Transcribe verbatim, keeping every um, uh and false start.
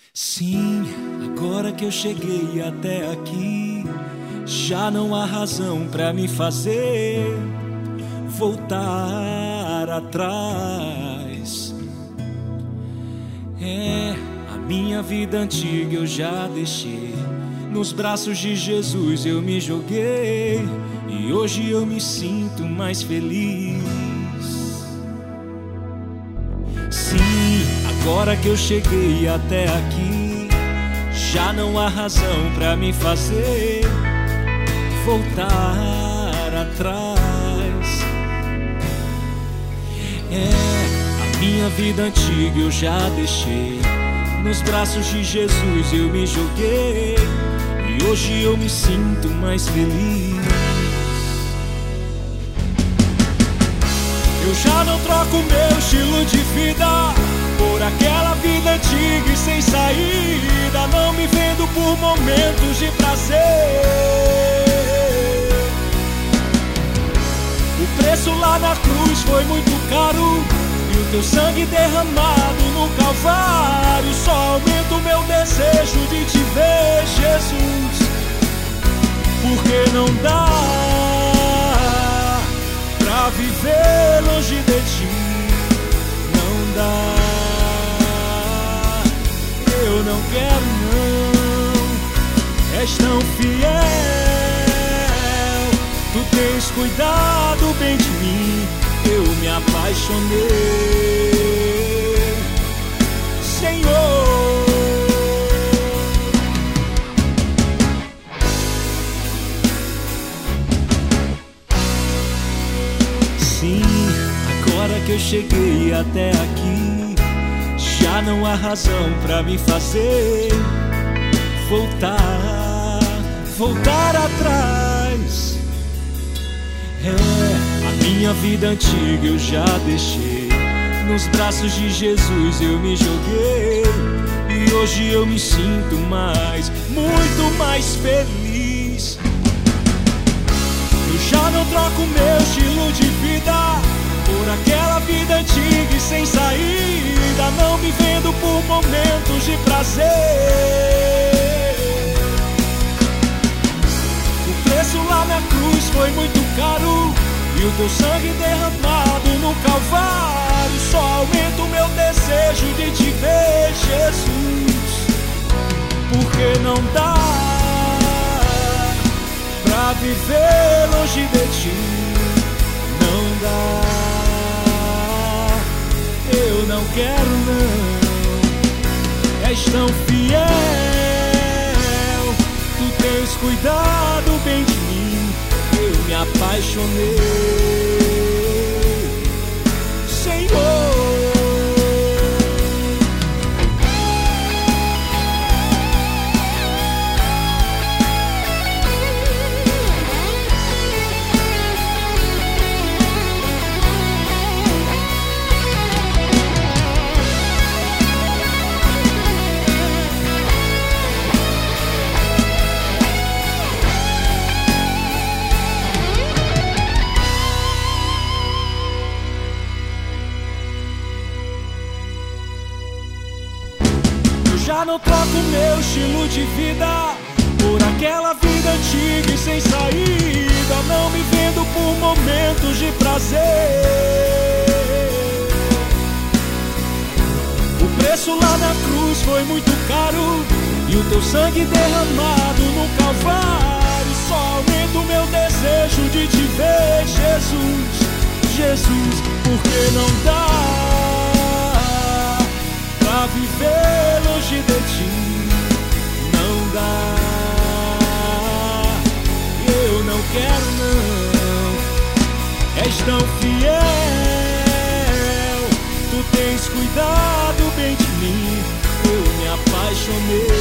Sim, agora que eu cheguei até aqui, já não há razão pra me fazer voltar atrás. É, a minha vida antiga eu já deixei, nos braços de Jesus eu me joguei, e hoje eu me sinto mais feliz. Sim, agora que eu cheguei até aqui, já não há razão pra me fazer voltar atrás. É, a minha vida antiga eu já deixei, nos braços de Jesus eu me joguei, e hoje eu me sinto mais feliz. Eu já não troco meu estilo de vida por aquela vida antiga e sem saída, não me vendo por momentos de prazer. O preço lá na cruz foi muito caro, e o teu sangue derramado no Calvário só aumenta o meu desejo de te ver, Jesus. Porque não dá pra viver longe de ti, não dá. Eu não quero não, és tão fiel, tu tens cuidado bem de mim, eu me apaixonei, Senhor. Sim, agora que eu cheguei até aqui, já não há razão pra me fazer voltar, voltar atrás. É, a minha vida antiga eu já deixei, nos braços de Jesus eu me joguei, e hoje eu me sinto mais, muito mais feliz. Eu já não troco meu estilo de vida por aquela vida antiga e sem saída, não me vendo por momentos de prazer. O preço lá na cruz foi muito caro, e o teu sangue derramado no Calvário só aumenta o meu desejo de te ver, Jesus. Porque não dá pra viver longe de ti, não dá. Eu não quero não, és tão fiel, tu tens cuidado bem de mim, eu me apaixonei, Senhor. Já não troco meu estilo de vida por aquela vida antiga e sem saída, não me vendo por momentos de prazer. O preço lá na cruz foi muito caro, e o teu sangue derramado no Calvário só aumenta o meu desejo de te ver, Jesus. Jesus, porque não dá pra viver longe de ti, não dá. Eu não quero não, és tão fiel, tu tens cuidado bem de mim, eu me apaixonei,